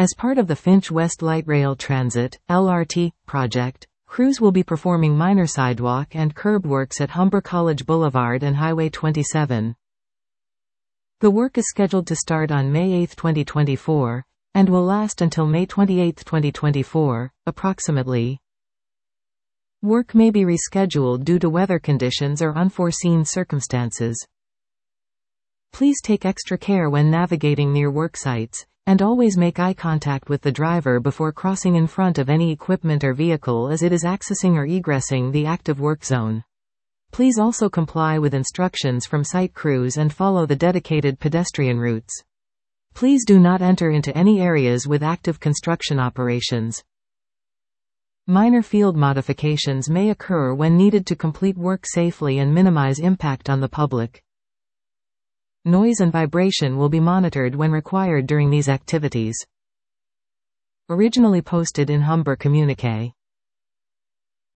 As part of the Finch West Light Rail Transit (LRT) project, crews will be performing minor sidewalk and curb works at Humber College Boulevard and Highway 27. The work is scheduled to start on May 8, 2024, and will last until May 28, 2024, approximately. Work may be rescheduled due to weather conditions or unforeseen circumstances. Please take extra care when navigating near work sites, and always make eye contact with the driver before crossing in front of any equipment or vehicle as it is accessing or egressing the active work zone. Please also comply with instructions from site crews and follow the dedicated pedestrian routes. Please do not enter into any areas with active construction operations. Minor field modifications may occur when needed to complete work safely and minimize impact on the public. Noise and vibration will be monitored when required during these activities. Originally posted in Humber Communique.